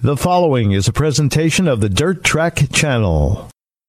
The following is a presentation of the Dirt Track Channel.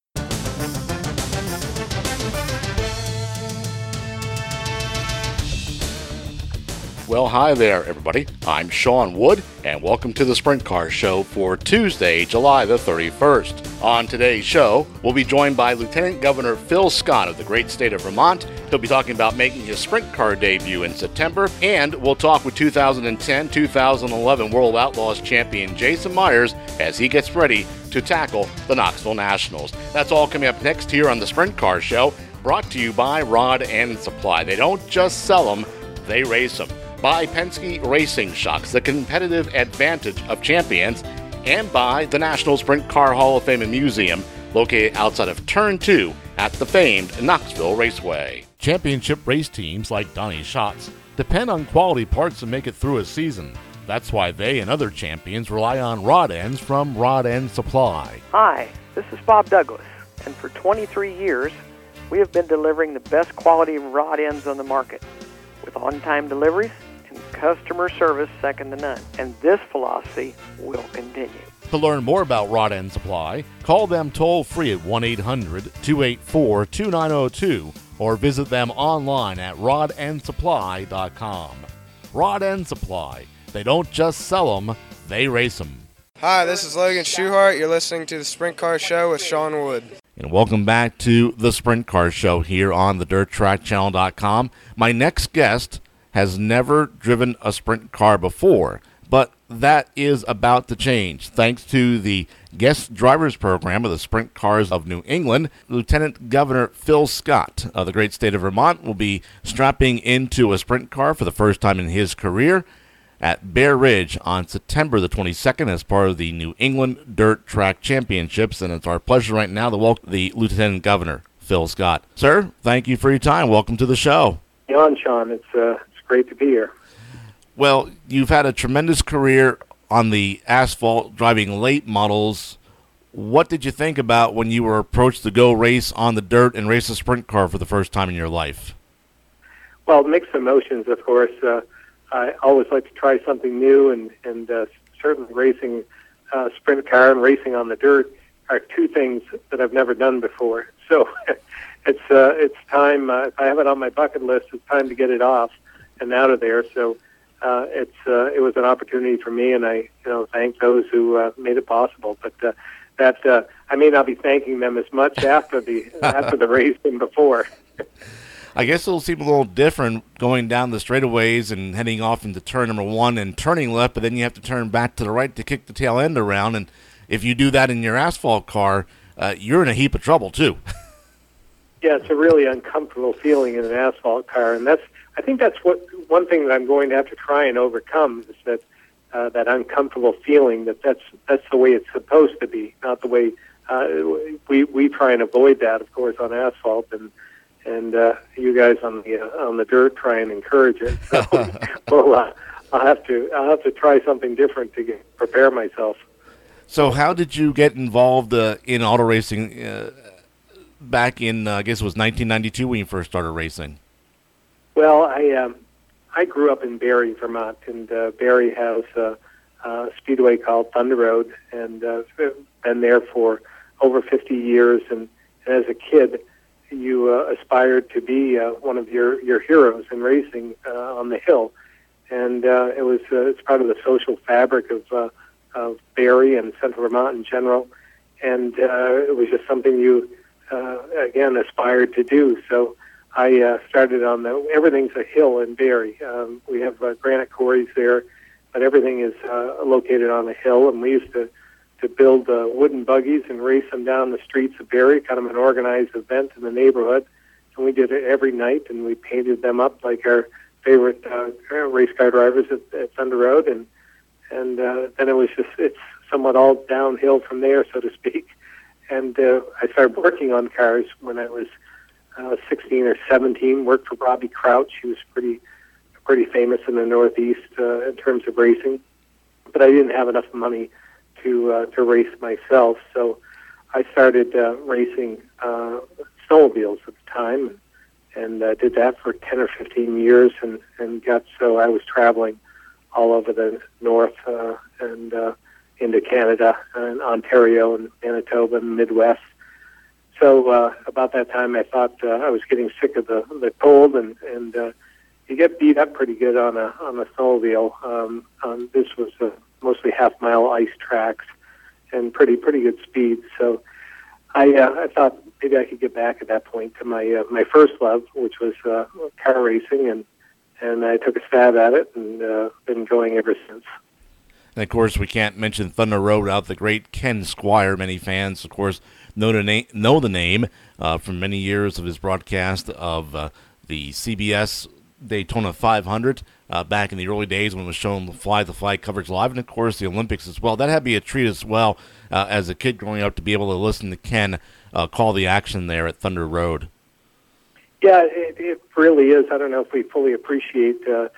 Well, hi there, everybody. I'm Sean Wood, and welcome to the Sprint Car Show for Tuesday, July the 31st. On today's show, we'll be joined by Lieutenant Governor Phil Scott of the great state of Vermont. He'll be talking about making his sprint car debut in September, and we'll talk with 2010-2011 World Outlaws champion Jason Myers as he gets ready to tackle the Knoxville Nationals. That's all coming up next here on the Sprint Car Show, brought to you by Rod End Supply. They don't just sell them, they race them. By Penske Racing Shocks, the competitive advantage of champions, and by the National Sprint Car Hall of Fame and Museum, located outside of Turn 2 at the famed Knoxville Raceway. Championship race teams like Donnie Schatz depend on quality parts to make it through a season. That's why they and other champions rely on rod ends from Rod End Supply. Hi, this is Bob Douglas, and for 23 years, we have been delivering the best quality rod ends on the market, with on-time deliveries and customer service second to none. And this philosophy will continue. To learn more about Rod End Supply, call them toll-free at 1-800-284-2902 or visit them online at rodendsupply.com. Rod End Supply. They don't just sell them, they race them. Hi, this is Logan Schuhart. You're listening to the Sprint Car Show with Sean Wood. And welcome back to the Sprint Car Show here on the DirtTrackChannel.com. My next guest has never driven a sprint car before, but that is about to change. Thanks to the guest drivers program of the Sprint Cars of New England, Lieutenant Governor Phil Scott of the great state of Vermont will be strapping into a sprint car for the first time in his career at Bear Ridge on September the 22nd as part of the New England Dirt Track Championships. And it's our pleasure right now to welcome the Lieutenant Governor, Phil Scott. Sir, thank you for your time. Welcome to the show. Sean, it's great to be here. Well, you've had a tremendous career on the asphalt driving late models. What did you think about when you were approached to go race on the dirt and race a sprint car for the first time in your life? Well, mixed emotions, of course. I always like to try something new, and certainly racing a sprint car and racing on the dirt are two things that I've never done before. So it's time. If I have it on my bucket list, it's time to get it off and out of there. So it was an opportunity for me, and I thank those who made it possible. But that I may not be thanking them as much after the race than before. I guess it'll seem a little different going down the straightaways and heading off into turn number one and turning left, but then you have to turn back to the right to kick the tail end around. And if you do that in your asphalt car, you're in a heap of trouble too. Yeah, it's a really uncomfortable feeling in an asphalt car, and I think that's one thing that I'm going to have to try and overcome is that uncomfortable feeling that's the way it's supposed to be, not the way we try and avoid that, of course, on asphalt, and you guys on the dirt try and encourage it. So, well, I'll have to try something different to prepare myself. So, how did you get involved in auto racing back in I guess it was 1992 when you first started racing? Well, I grew up in Barrie, Vermont, and Barrie has a speedway called Thunder Road, and been there for over 50 years. And as a kid, you aspired to be one of your heroes in racing on the hill, and it's part of the social fabric of Barrie and Central Vermont in general, and it was just something you again aspired to do. So I started on everything's a hill in Barrie. We have granite quarries there, but everything is located on a hill, and we used to build wooden buggies and race them down the streets of Barrie, kind of an organized event in the neighborhood. And we did it every night, and we painted them up like our favorite race car drivers at Thunder Road. And then it's somewhat all downhill from there, so to speak. And I started working on cars when I was 16 or 17, worked for Bobby Crouch. He was pretty famous in the Northeast in terms of racing. But I didn't have enough money to race myself, so I started racing snowmobiles at the time, and did that for 10 or 15 years, and got so I was traveling all over the north and into Canada and Ontario and Manitoba and Midwest. So about that time, I thought I was getting sick of the cold, and you get beat up pretty good on a snowmobile. This was mostly half-mile ice tracks and pretty good speed. So I thought maybe I could get back at that point to my first love, which was car racing, and I took a stab at it and been going ever since. And, of course, we can't mention Thunder Road without the great Ken Squire. Many fans, of course, know the name from many years of his broadcast of the CBS Daytona 500 back in the early days when it was shown fly-to-fly coverage live, and, of course, the Olympics as well. That had to be a treat as well as a kid growing up to be able to listen to Ken call the action there at Thunder Road. Yeah, it really is. I don't know if we fully appreciate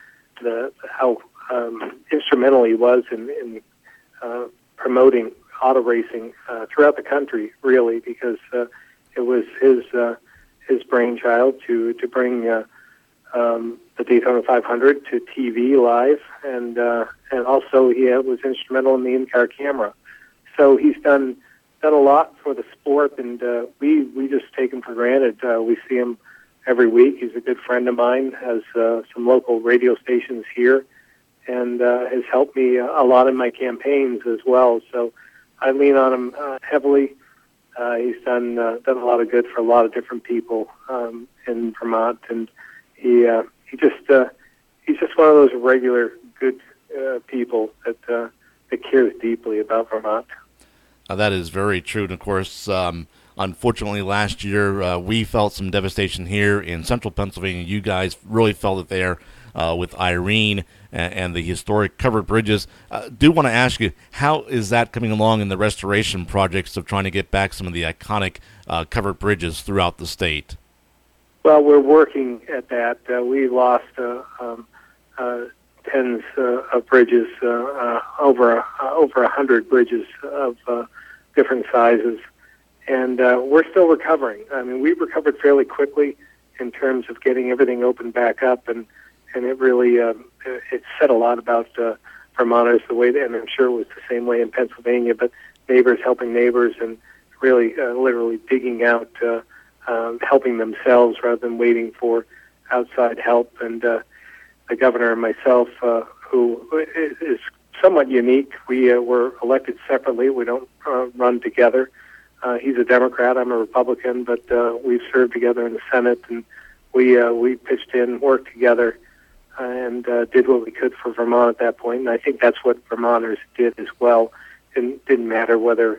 how instrumental he was in promoting auto racing throughout the country, really, because it was his brainchild to bring the Daytona 500 to TV live, and also he was instrumental in the in-car camera. So he's done a lot for the sport, and we just take him for granted. We see him every week. He's a good friend of mine, has some local radio stations here, and has helped me a lot in my campaigns as well. So I lean on him heavily. He's done a lot of good for a lot of different people in Vermont, and he's just one of those regular good people that cares deeply about Vermont. That is very true, and of course, unfortunately, last year we felt some devastation here in central Pennsylvania. You guys really felt it there with Irene and the historic covered bridges. Do want to ask you, how is that coming along in the restoration projects of trying to get back some of the iconic covered bridges throughout the state? Well, we're working at that. We lost tens of bridges, over 100 bridges of different sizes, and we're still recovering. I mean, we recovered fairly quickly in terms of getting everything opened back up, and it really it said a lot about Vermonters, the way, and I'm sure it was the same way in Pennsylvania, but neighbors helping neighbors and really literally digging out, helping themselves rather than waiting for outside help. And the governor and myself, who is somewhat unique, we were elected separately. We don't run together. He's a Democrat, I'm a Republican, but we've served together in the Senate, and we pitched in, worked together, and did what we could for Vermont at that point. And I think that's what Vermonters did as well. It didn't matter whether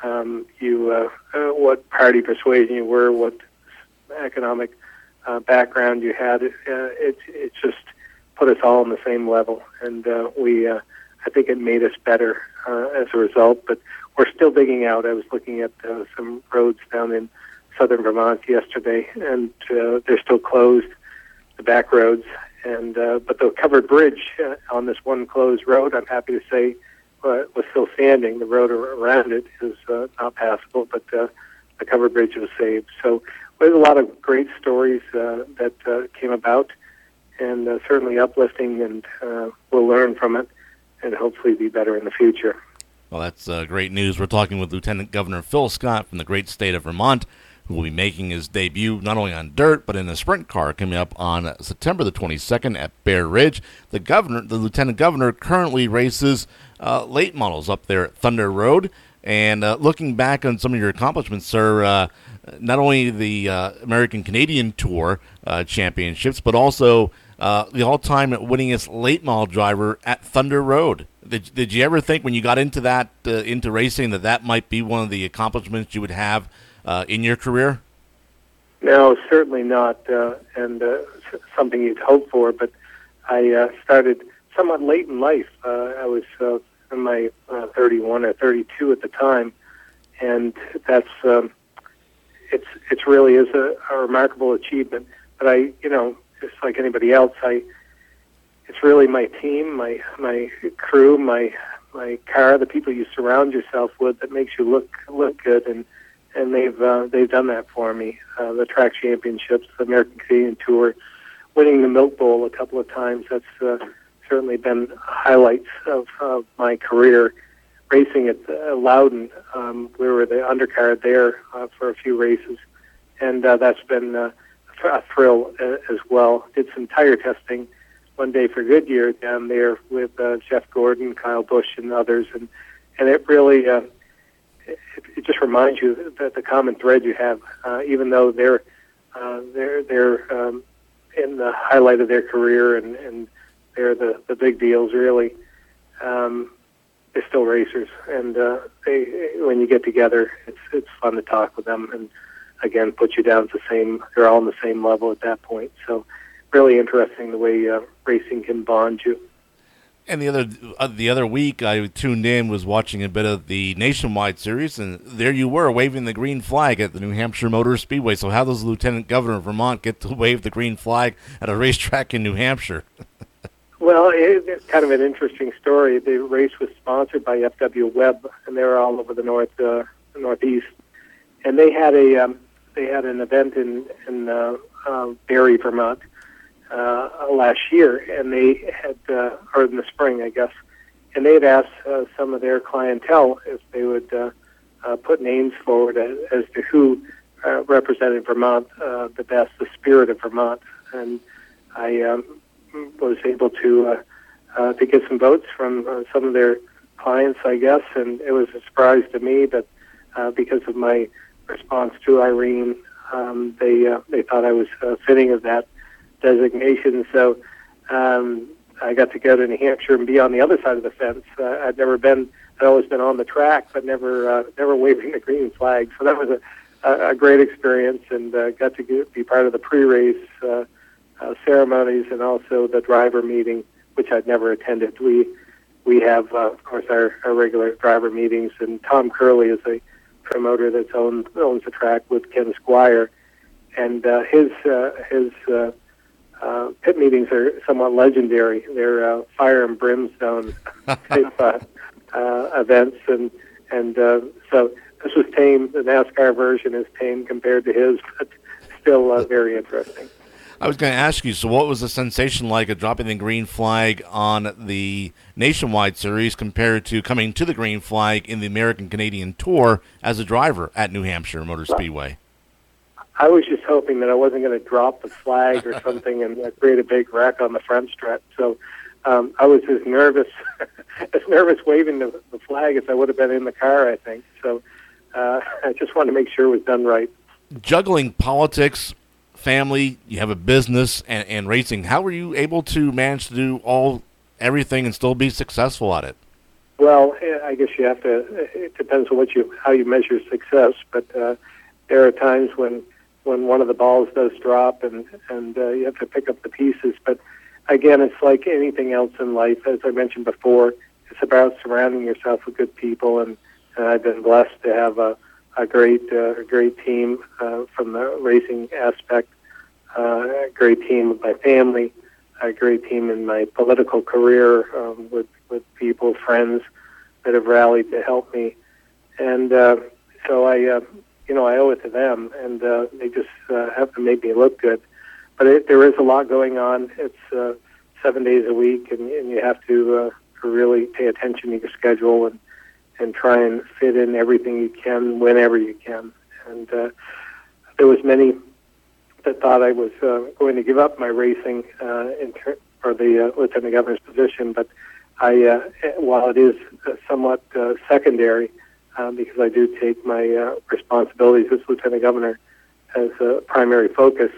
what party persuasion you were, what economic background you had. It just put us all on the same level, and I think it made us better as a result. But we're still digging out. I was looking at some roads down in southern Vermont yesterday, and they're still closed, the back roads. And but the covered bridge on this one closed road, I'm happy to say, was still standing. The road around it is not passable, but the covered bridge was saved. So there's a lot of great stories that came about, and certainly uplifting, and we'll learn from it and hopefully be better in the future. Well, that's great news. We're talking with Lieutenant Governor Phil Scott from the great state of Vermont, who will be making his debut not only on dirt, but in a sprint car coming up on September the 22nd at Bear Ridge. The Lieutenant Governor, currently races late models up there at Thunder Road. And looking back on some of your accomplishments, sir, not only the American Canadian Tour championships, but also the all-time winningest late model driver at Thunder Road. Did you ever think when you got into that into racing that might be one of the accomplishments you would have in your career? No, certainly not, and something you'd hope for. But I started somewhat late in life. I was in my 31 or 32 at the time, and that's it's really is a remarkable achievement. But just like anybody else, it's really my team, my crew, my car, the people you surround yourself with that makes you look good, and they've done that for me. The track championships, the American Canadian Tour, winning the Milk Bowl a couple of times. That's certainly been highlights of my career. racing at Loudon. We were the undercard there for a few races, and that's been a thrill as well. Did some tire testing one day for Goodyear down there with Jeff Gordon, Kyle Busch, and others, and it really it just reminds you that the common thread you have, even though they're in the highlight of their career and they're the big deals really. They're still racers, and when you get together, it's fun to talk with them, and again, put you down to they're all on the same level at that point. So, really interesting the way racing can bond you. And the other week, I tuned in, was watching a bit of the Nationwide Series, and there you were waving the green flag at the New Hampshire Motor Speedway. So, how does the Lieutenant Governor of Vermont get to wave the green flag at a racetrack in New Hampshire? Well, it's kind of an interesting story. The race was sponsored by F.W. Webb, and they were all over the northeast. And they had an event in Barrie, Vermont, last year, and they had, or in the spring, I guess, and they had asked some of their clientele if they would put names forward as to who represented Vermont the best, the spirit of Vermont, and I was able to get some votes from some of their clients, I guess, and it was a surprise to me, but because of my response to Irene, they thought I was fitting of that designation. So I got to go to New Hampshire and be on the other side of the fence. I'd always been on the track, but never waving the green flag. So that was a great experience, and got to be part of the pre-race ceremonies and also the driver meeting, which I'd never attended. We have, of course, our regular driver meetings, and Tom Curley is a promoter that owns the track with Ken Squire, and his pit meetings are somewhat legendary. They're fire and brimstone type events, and so this was tame. The NASCAR version is tame compared to his, but still very interesting. I was going to ask you, so what was the sensation like of dropping the green flag on the Nationwide Series compared to coming to the green flag in the American Canadian Tour as a driver at New Hampshire Motor Speedway? I was just hoping that I wasn't going to drop the flag or something and create a big wreck on the front stretch. So I was as nervous waving the flag as I would have been in the car, I think. So I just wanted to make sure it was done right. Juggling politics, family, you have a business, and racing. How were you able to manage to do everything and still be successful at it? Well, I guess you have to. It depends on how you measure success. But there are times when one of the balls does drop, and you have to pick up the pieces. But again, it's like anything else in life. As I mentioned before, it's about surrounding yourself with good people, and I've been blessed to have a great team from the racing aspect, a great team with my family, a great team in my political career with people, friends that have rallied to help me, and so I owe it to them, and they just have to make me look good. But there is a lot going on. It's 7 days a week, and you have to really pay attention to your schedule and try and fit in everything you can whenever you can. And there was many that thought I was going to give up my racing for the Lieutenant Governor's position, but while it is somewhat secondary, because I do take my responsibilities as Lieutenant Governor as a primary focus,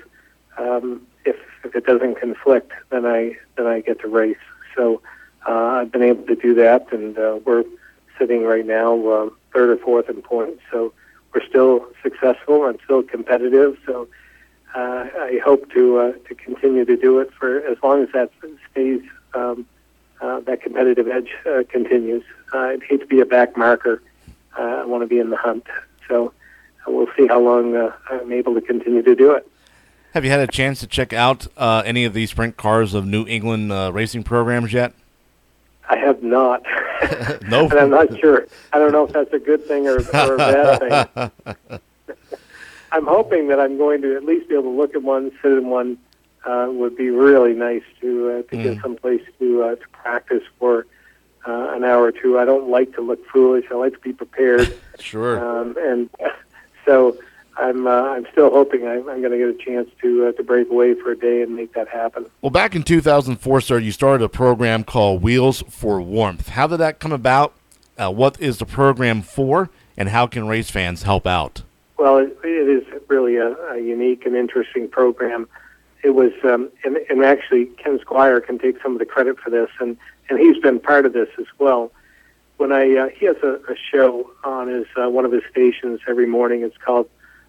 if it doesn't conflict, then I get to race. So I've been able to do that, and we're sitting right now third or fourth in points. So we're still successful and still competitive. So I hope to continue to do it for as long as that stays. That competitive edge continues. I'd hate to be a back marker. I want to be in the hunt. So we'll see how long I'm able to continue to do it. Have you had a chance to check out any of these sprint cars of New England racing programs yet? I have not. No. And I'm not sure. I don't know if that's a good thing or a bad thing. I'm hoping that I'm going to at least be able to look at one, sit in one. Would be really nice to get some place to practice for an hour or two. I don't like to look foolish. I like to be prepared. Sure. And so I'm still hoping I'm going to get a chance to break away for a day and make that happen. Well, back in 2004, sir, you started a program called Wheels for Warmth. How did that come about? What is the program for, and how can race fans help out? Well, it is really a unique and interesting program. It was, and actually Ken Squire can take some of the credit for this, and he's been part of this as well. When he has a show on his one of his stations every morning. It's called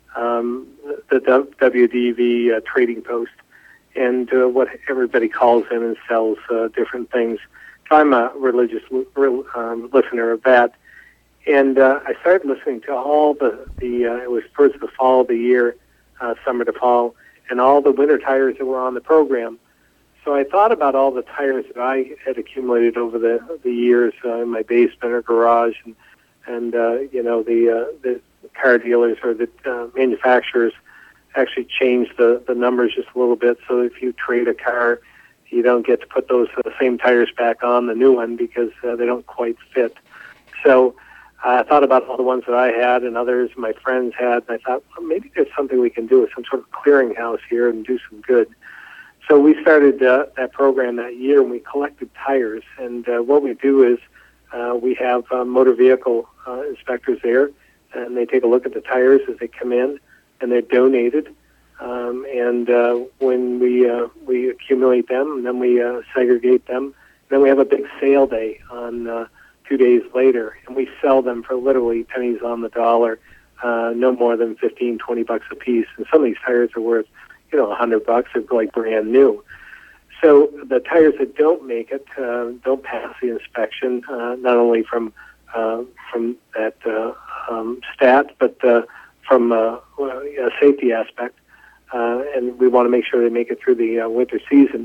the WDV Trading Post, and what everybody calls in and sells different things. So I'm a religious listener of that, and I started listening to all the it was towards the fall of the year, summer to fall, and all the winter tires that were on the program. So I thought about all the tires that I had accumulated over the years in my basement or garage, and the car dealers or the manufacturers actually changed the numbers just a little bit. So if you trade a car, you don't get to put those same tires back on the new one because they don't quite fit. So I thought about all the ones that I had and others my friends had, and I thought, well, maybe there's something we can do with some sort of clearinghouse here and do some good. So we started that program that year, and we collected tires. And what we do is we have motor vehicle inspectors there, and they take a look at the tires as they come in, and they're donated. And when we accumulate them, and then we segregate them, then we have a big sale day on 2 days later, and we sell them for literally pennies on the dollar, no more than $15-20 a piece. And some of these tires are worth, $100. They're like brand new. So the tires that don't make it don't pass the inspection, not only from that stat, but from a safety aspect. And we want to make sure they make it through the winter season.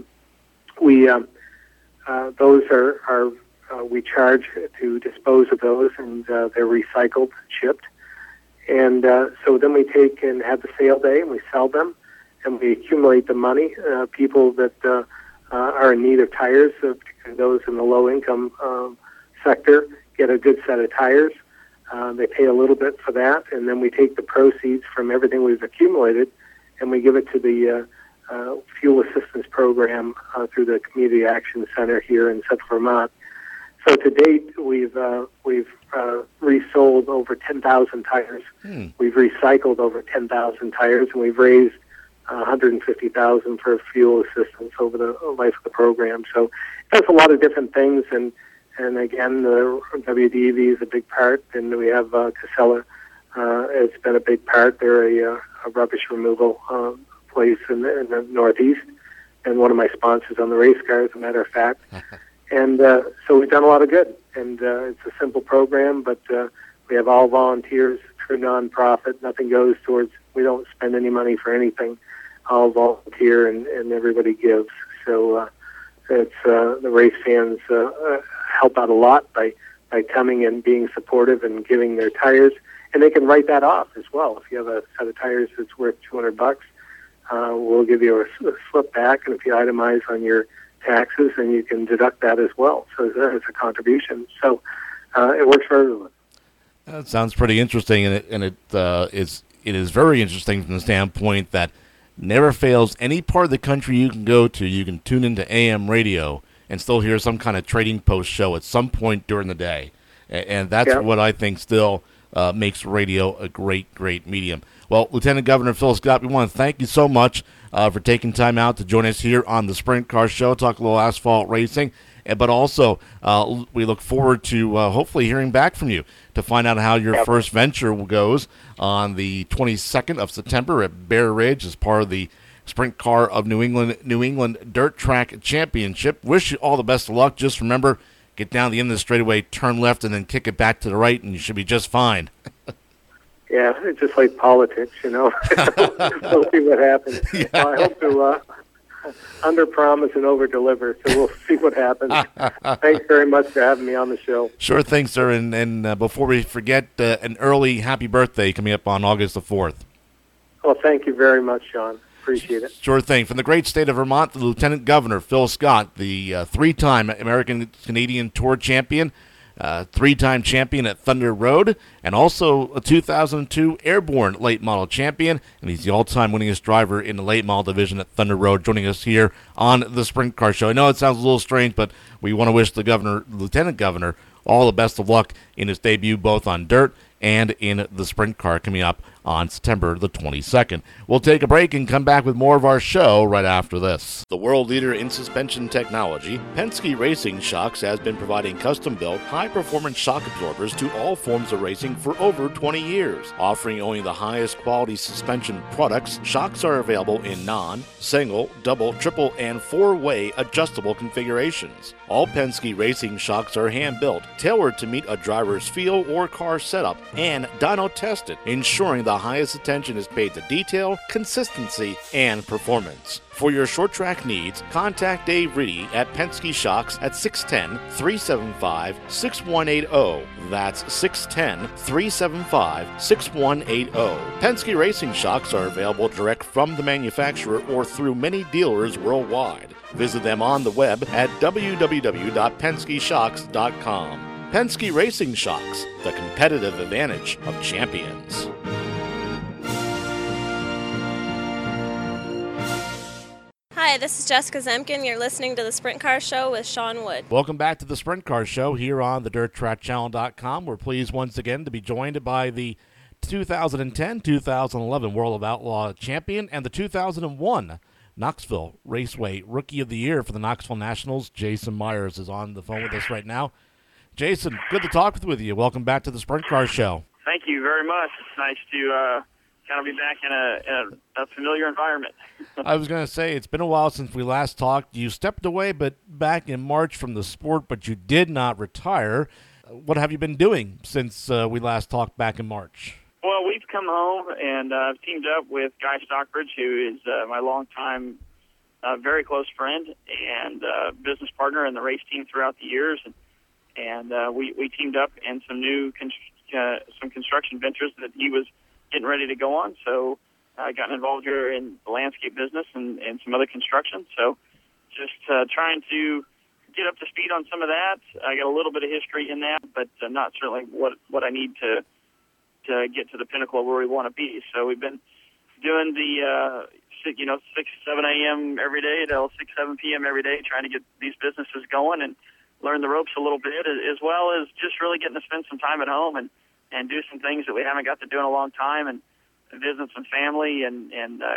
Those are we charge to dispose of those, and they're recycled, shipped. And so then we take and have the sale day, and we sell them, and we accumulate the money. People that are in need of tires, particularly those in the low-income sector, get a good set of tires. They pay a little bit for that, and then we take the proceeds from everything we've accumulated, and we give it to the fuel assistance program through the Community Action Center here in Central Vermont. So to date, we've resold over 10,000 tires. We've recycled over 10,000 tires, and we've raised $150,000 for fuel assistance over the life of the program. So that's a lot of different things, and again, the WDV is a big part, and we have Casella. It's been a big part. They're a rubbish removal place in the Northeast, and one of my sponsors on the race car, as a matter of fact. And so we've done a lot of good, and it's a simple program, but we have all volunteers, true nonprofit. Nothing goes towards, we don't spend any money for anything. All volunteer, and everybody gives. So it's the race fans help out a lot by coming and being supportive and giving their tires, and they can write that off as well. If you have a set of tires that's worth $200, we'll give you a slip back, and if you itemize on your taxes, then you can deduct that as well. So it's a contribution. So it works for everyone. That sounds pretty interesting, and it is very interesting from the standpoint that never fails any part of the country you can go to. You can tune into AM radio and still hear some kind of Trading Post show at some point during the day. And that's what I think still makes radio a great, great medium. Well, Lieutenant Governor Phil Scott, we want to thank you so much for taking time out to join us here on the Sprint Car Show, talk a little asphalt racing. But also, we look forward to hopefully hearing back from you to find out how your first venture goes on the 22nd of September at Bear Ridge as part of the Sprint Car of New England Dirt Track Championship. Wish you all the best of luck. Just remember, get down the end of the straightaway, turn left, and then kick it back to the right, and you should be just fine. Yeah, it's just like politics, We'll see what happens. Yeah. Well, I hope to under-promise and over-deliver, so we'll see what happens. Thanks very much for having me on the show. Sure thing, sir. And before we forget, an early happy birthday coming up on August the 4th. Well, thank you very much, Sean. Appreciate it. Sure thing. From the great state of Vermont, the Lieutenant Governor, Phil Scott, the three-time American-Canadian Tour champion, three-time champion at Thunder Road, and also a 2002 Airborne late model champion, and he's the all-time winningest driver in the late model division at Thunder Road, joining us here on the Sprint Car Show. I know it sounds a little strange, but we want to wish the Lieutenant Governor, all the best of luck in his debut, both on dirt and in the Sprint Car coming up on September the 22nd. We'll take a break and come back with more of our show right after this. The world leader in suspension technology, Penske Racing Shocks has been providing custom-built, high-performance shock absorbers to all forms of racing for over 20 years. Offering only the highest quality suspension products, shocks are available in non, single, double, triple, and four-way adjustable configurations. All Penske Racing Shocks are hand-built, tailored to meet a driver's feel or car setup, and dyno-tested, ensuring the highest attention is paid to detail, consistency, and performance. For your short track needs, contact Dave Reedy at Penske Shocks at 610-375-6180. That's 610-375-6180. Penske Racing Shocks are available direct from the manufacturer or through many dealers worldwide. Visit them on the web at www.penskeshocks.com. Penske Racing Shocks, the competitive advantage of champions. Hi, this is Jessica Zemkin. You're listening to the Sprint Car Show with Sean Wood. Welcome back to the Sprint Car Show here on the DirtTrackChannel.com. We're pleased once again to be joined by the 2010-2011 World of Outlaw champion and the 2001 Knoxville Raceway Rookie of the Year for the Knoxville Nationals. Jason Myers is on the phone with us right now. Jason, good to talk with you. Welcome back to the Sprint Car Show. Thank you very much. It's nice to kind of be back in a familiar environment. I was going to say, it's been a while since we last talked. You stepped away back in March from the sport, but you did not retire. What have you been doing since we last talked back in March? Well, we've come home, and I've teamed up with Guy Stockbridge, who is my longtime, very close friend and business partner in the race team throughout the years. And we teamed up in some new some construction ventures that he was getting ready to go on. So I got involved here in the landscape business and some other construction. So just trying to get up to speed on some of that. I got a little bit of history in that, but not certainly what I need to get to the pinnacle of where we want to be. So we've been doing the 6, 7 a.m. every day till 6, 7 p.m. every day, trying to get these businesses going and learn the ropes a little bit, as well as just really getting to spend some time at home and do some things that we haven't got to do in a long time, and visit some family and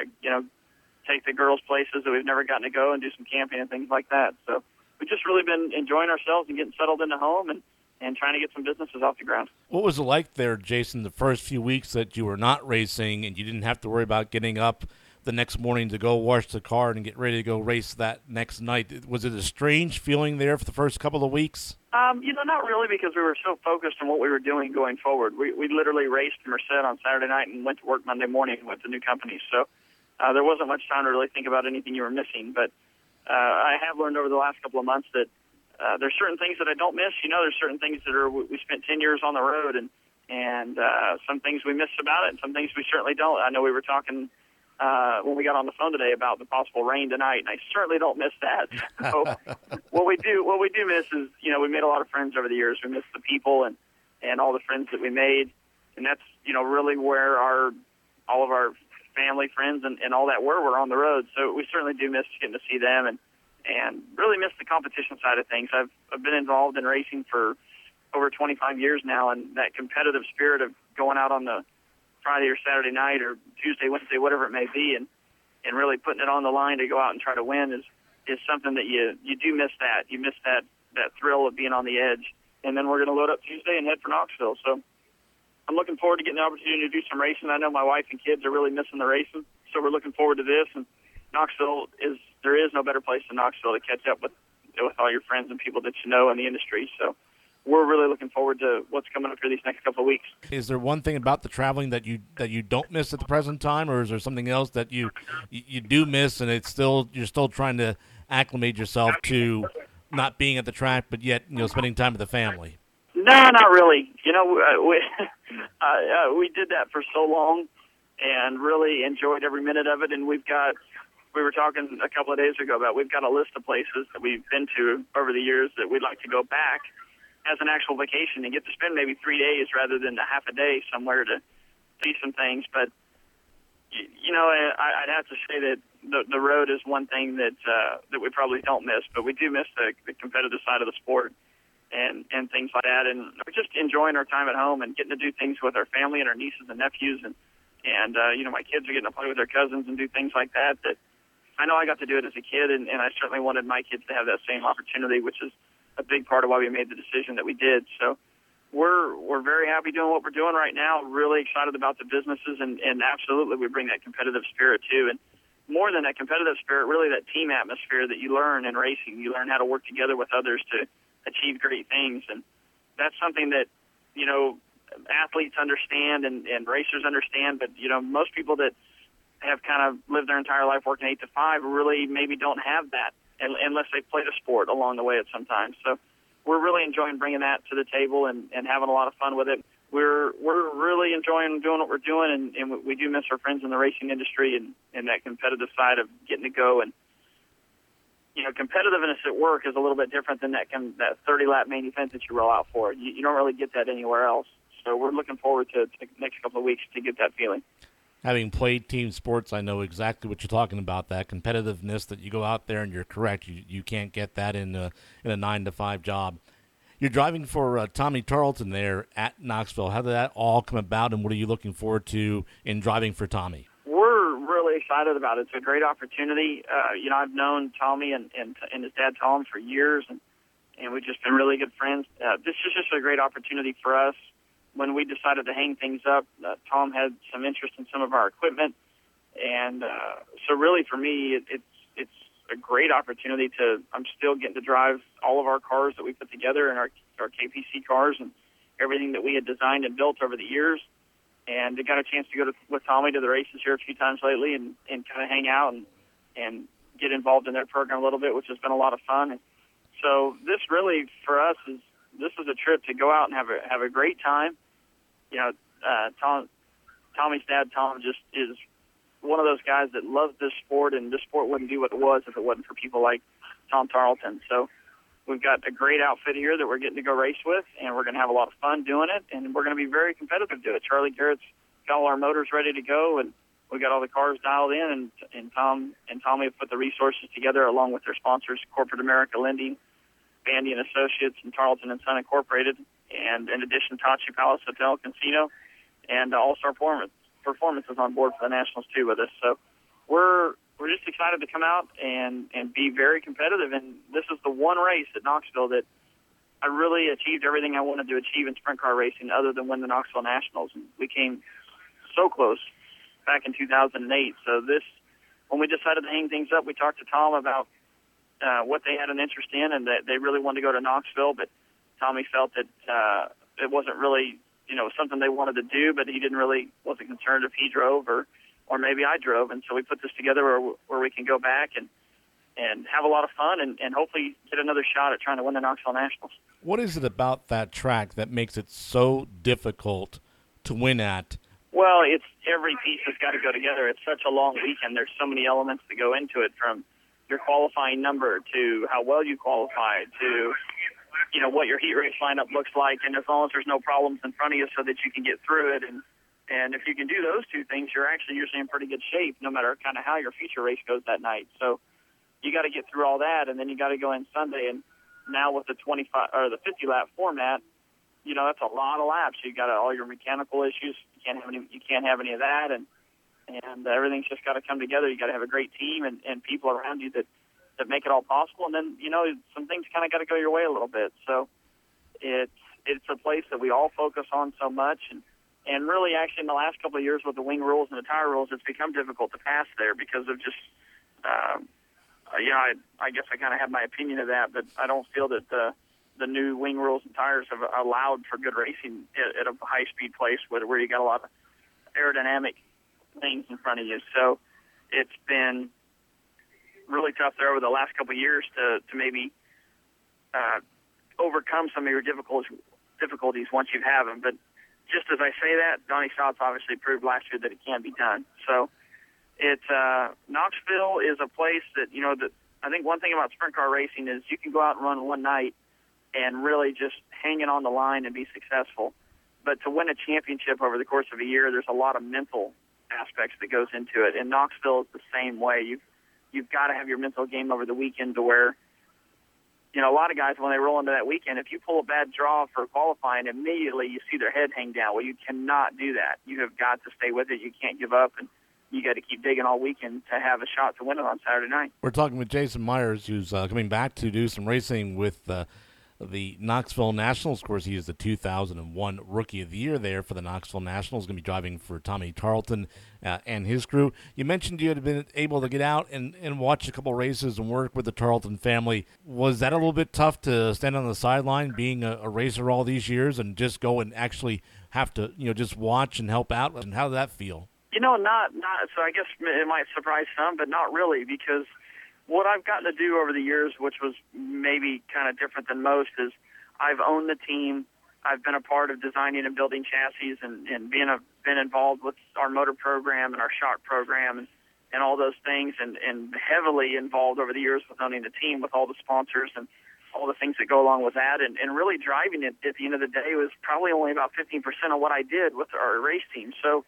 take the girls places that we've never gotten to go and do some camping and things like that. So we've just really been enjoying ourselves and getting settled into home and trying to get some businesses off the ground. What was it like there, Jason, the first few weeks that you were not racing and you didn't have to worry about getting up the next morning to go wash the car and get ready to go race that next night? Was it a strange feeling there for the first couple of weeks? Not really, because we were so focused on what we were doing going forward. We literally raced in Merced on Saturday night and went to work Monday morning with the new company. So there wasn't much time to really think about anything you were missing. But I have learned over the last couple of months that there's certain things that I don't miss. There's certain things that we spent 10 years on the road, and some things we miss about it, and some things we certainly don't. I know we were talking when we got on the phone today about the possible rain tonight, and I certainly don't miss that. So what we do miss is, we made a lot of friends over the years. We miss the people and all the friends that we made, and that's, really where all of our family, friends, and all that were on the road. So we certainly do miss getting to see them and really miss the competition side of things. I've been involved in racing for over 25 years now, and that competitive spirit of going out on the Friday or Saturday night or Tuesday, Wednesday, whatever it may be, and really putting it on the line to go out and try to win is something that you do miss that. You miss that thrill of being on the edge. And then we're going to load up Tuesday and head for Knoxville. So I'm looking forward to getting the opportunity to do some racing. I know my wife and kids are really missing the racing, so we're looking forward to this. And Knoxville there is no better place than Knoxville to catch up with all your friends and people that you know in the industry. So we're really looking forward to what's coming up here these next couple of weeks. Is there one thing about the traveling that you don't miss at the present time, or is there something else that you do miss, and you're still trying to acclimate yourself to not being at the track, but yet spending time with the family? No, not really. We did that for so long, and really enjoyed every minute of it. And we were talking a couple of days ago about we've got a list of places that we've been to over the years that we'd like to go back as an actual vacation and get to spend maybe 3 days rather than a half a day somewhere to see some things. But, I'd have to say that the road is one thing that we probably don't miss, but we do miss the competitive side of the sport and things like that. And we're just enjoying our time at home and getting to do things with our family and our nieces and nephews. And my kids are getting to play with their cousins and do things like that I know I got to do it as a kid, and I certainly wanted my kids to have that same opportunity, which is a big part of why we made the decision that we did. So we're very happy doing what we're doing right now, really excited about the businesses, and absolutely we bring that competitive spirit too. And more than that competitive spirit, really that team atmosphere that you learn in racing. You learn how to work together with others to achieve great things. And that's something that, athletes understand and racers understand, but, most people that have kind of lived their entire life working 8 to 5 really maybe don't have that unless they've played a sport along the way at some time. So we're really enjoying bringing that to the table and having a lot of fun with it. We're really enjoying doing what we're doing, and we do miss our friends in the racing industry and that competitive side of getting to go. And, competitiveness at work is a little bit different than that 30-lap main event that you roll out for. You don't really get that anywhere else. So we're looking forward to the next couple of weeks to get that feeling. Having played team sports, I know exactly what you're talking about, that competitiveness that you go out there, and you're correct. You can't get that in a 9-to-5 job. You're driving for Tommy Tarleton there at Knoxville. How did that all come about, and what are you looking forward to in driving for Tommy? We're really excited about it. It's a great opportunity. I've known Tommy and his dad Tom for years, and we've just been really good friends. This is just a great opportunity for us. When we decided to hang things up, Tom had some interest in some of our equipment, and so really for me, it's a great opportunity I'm still getting to drive all of our cars that we put together and our KPC cars and everything that we had designed and built over the years. And I got a chance to go with Tommy to the races here a few times lately and kind of hang out and get involved in their program a little bit, which has been a lot of fun. And so this really for us is a trip to go out and have a great time. Tommy's dad, Tom, just is one of those guys that loves this sport, and this sport wouldn't be what it was if it wasn't for people like Tom Tarleton. So we've got a great outfit here that we're getting to go race with, and we're going to have a lot of fun doing it, and we're going to be very competitive to it. Charlie Garrett's got all our motors ready to go, and we got all the cars dialed in, and Tom and Tommy have put the resources together along with their sponsors, Corporate America Lending, Bandy and Associates, and Tarleton and Son Incorporated, and in addition, Tachi Palace Hotel Casino, and All-Star Performance is on board for the Nationals too with us. So we're just excited to come out and be very competitive. And this is the one race at Knoxville that I really achieved everything I wanted to achieve in sprint car racing other than win the Knoxville Nationals. And we came so close back in 2008. So when we decided to hang things up, we talked to Tom about what they had an interest in, and that they really wanted to go to Knoxville, but Tommy felt that it wasn't really, something they wanted to do, but he wasn't concerned if he drove or maybe I drove. And so we put this together where we can go back and have a lot of fun and hopefully get another shot at trying to win the Knoxville Nationals. What is it about that track that makes it so difficult to win at? Well, it's every piece has got to go together. It's such a long weekend. There's so many elements that go into it, from your qualifying number to how well you qualified to what your heat race lineup looks like, and as long as there's no problems in front of you so that you can get through it. And if you can do those two things, you're usually in pretty good shape no matter kind of how your feature race goes that night. So you got to get through all that, and then you got to go in Sunday. And now with the 25 or the 50-lap format, that's a lot of laps. You got all your mechanical issues. You can't have any of that, and everything's just got to come together. You got to have a great team and people around you that make it all possible. And then, some things kind of got to go your way a little bit. So it's a place that we all focus on so much. And really, actually, in the last couple of years with the wing rules and the tire rules, it's become difficult to pass there because of just, I guess I kind of have my opinion of that, but I don't feel that the new wing rules and tires have allowed for good racing at a high-speed place where you got a lot of aerodynamic things in front of you. So it's been really tough there over the last couple of years to maybe overcome some of your difficulties once you have them. But just as I say that, Donnie Stott's obviously proved last year that it can be done. So it's Knoxville is a place that, that I think one thing about sprint car racing is you can go out and run one night and really just hang it on the line and be successful. But to win a championship over the course of a year, there's a lot of mental aspects that goes into it. And Knoxville is the same way. You've got to have your mental game over the weekend to where, a lot of guys, when they roll into that weekend, if you pull a bad draw for qualifying, immediately you see their head hang down. Well, you cannot do that. You have got to stay with it. You can't give up, and you got to keep digging all weekend to have a shot to win it on Saturday night. We're talking with Jason Myers, who's coming back to do some racing with the Knoxville Nationals. Of course, he is the 2001 Rookie of the Year there for the Knoxville Nationals. Going to be driving for Tommy Tarleton and his crew. You mentioned you had been able to get out and watch a couple races and work with the Tarleton family. Was that a little bit tough to stand on the sideline, being a racer all these years, and just go and actually have to, just watch and help out? And how did that feel? Not. So I guess it might surprise some, but not really, because what I've gotten to do over the years, which was maybe kind of different than most, is I've owned the team. I've been a part of designing and building chassis and been involved with our motor program and our shock program and all those things, and heavily involved over the years with owning the team with all the sponsors and all the things that go along with that. And really driving it at the end of the day was probably only about 15% of what I did with our race team. So,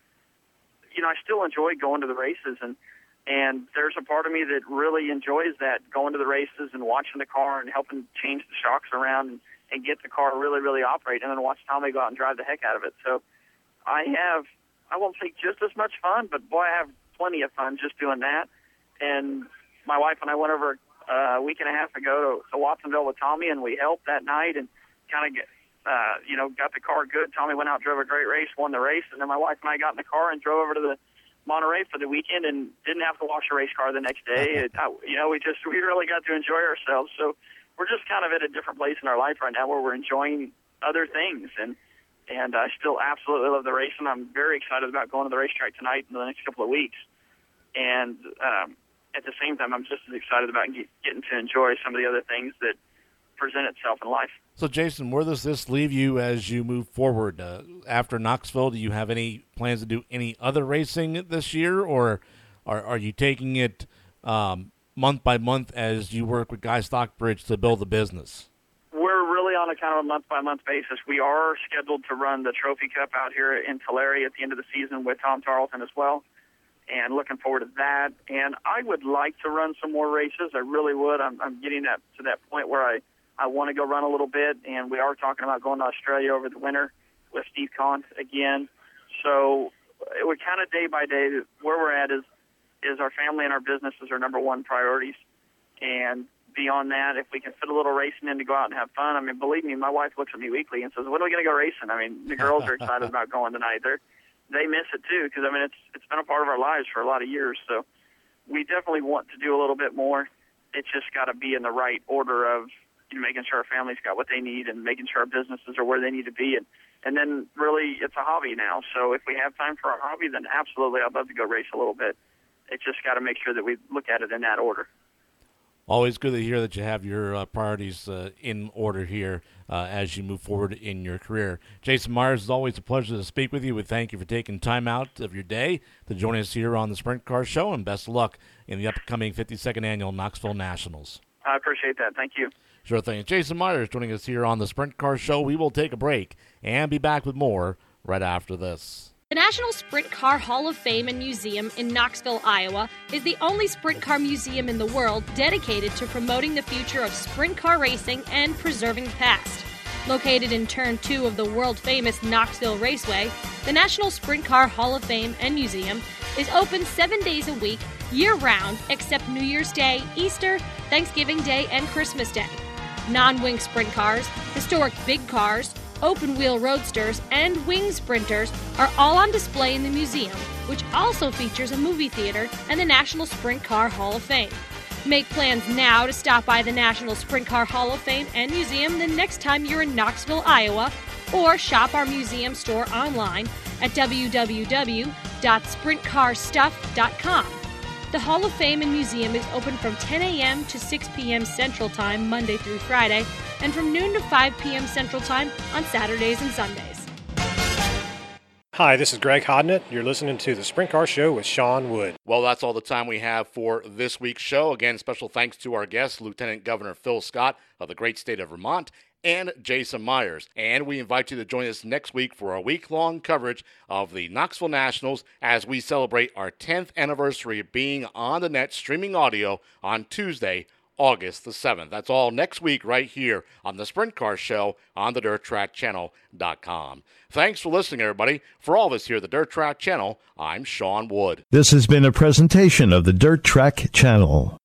I still enjoy going to the races, and there's a part of me that really enjoys that, going to the races and watching the car and helping change the shocks around and get the car really, really operate, and then watch Tommy go out and drive the heck out of it. So I won't say just as much fun, but boy, I have plenty of fun just doing that. And my wife and I went over a week and a half ago to Watsonville with Tommy, and we helped that night and kind of got the car good. Tommy went out, drove a great race, won the race, and then my wife and I got in the car and drove over to the Monterey for the weekend and didn't have to wash a race car the next day. We really got to enjoy ourselves. So we're just kind of at a different place in our life right now where we're enjoying other things, and I still absolutely love the racing. I'm very excited about going to the racetrack tonight in the next couple of weeks, and at the same time, I'm just as excited about getting to enjoy some of the other things that present itself in life. So, Jason, where does this leave you as you move forward? After Knoxville, do you have any plans to do any other racing this year, or are you taking it month by month as you work with Guy Stockbridge to build the business? We're really on a kind of a month-by-month basis. We are scheduled to run the Trophy Cup out here in Tulare at the end of the season with Tom Tarleton as well, and looking forward to that. And I would like to run some more races. I really would. I'm getting to that point where I want to go run a little bit, and we are talking about going to Australia over the winter with Steve Kant again. So we're kind of day by day. Where we're at is our family and our business is our number one priorities. And beyond that, if we can fit a little racing in to go out and have fun, I mean, believe me, my wife looks at me weekly and says, when are we going to go racing? I mean, the girls are excited about going tonight. They miss it too, because, I mean, it's been a part of our lives for a lot of years. So we definitely want to do a little bit more. It's just got to be in the right order of making sure our family's got what they need and making sure our businesses are where they need to be. And then really it's a hobby now. So if we have time for our hobby, then absolutely I'd love to go race a little bit. It's just got to make sure that we look at it in that order. Always good to hear that you have your priorities in order here as you move forward in your career. Jason Myers, it's always a pleasure to speak with you. We thank you for taking time out of your day to join us here on the Sprint Car Show, and best of luck in the upcoming 52nd Annual Knoxville Nationals. I appreciate that. Thank you. Sure thing. Jason Myers joining us here on the Sprint Car Show. We will take a break and be back with more right after this. The National Sprint Car Hall of Fame and Museum in Knoxville, Iowa, is the only sprint car museum in the world dedicated to promoting the future of sprint car racing and preserving the past. Located in Turn 2 of the world-famous Knoxville Raceway, the National Sprint Car Hall of Fame and Museum is open 7 days a week, year-round, except New Year's Day, Easter, Thanksgiving Day, and Christmas Day. Non-wing sprint cars, historic big cars, open-wheel roadsters, and wing sprinters are all on display in the museum, which also features a movie theater and the National Sprint Car Hall of Fame. Make plans now to stop by the National Sprint Car Hall of Fame and Museum the next time you're in Knoxville, Iowa, or shop our museum store online at www.sprintcarstuff.com. The Hall of Fame and Museum is open from 10 a.m. to 6 p.m. Central Time, Monday through Friday, and from noon to 5 p.m. Central Time on Saturdays and Sundays. Hi, this is Greg Hodnett. You're listening to the Sprint Car Show with Sean Wood. Well, that's all the time we have for this week's show. Again, special thanks to our guests, Lieutenant Governor Phil Scott of the great state of Vermont, and Jason Myers. And we invite you to join us next week for a week-long coverage of the Knoxville Nationals as we celebrate our 10th anniversary of being on the net streaming audio on Tuesday, August the 7th. That's all next week right here on the Sprint Car Show on the DirtTrackChannel.com. Thanks for listening, everybody. For all of us here at the Dirt Track Channel, I'm Sean Wood. This has been a presentation of the Dirt Track Channel.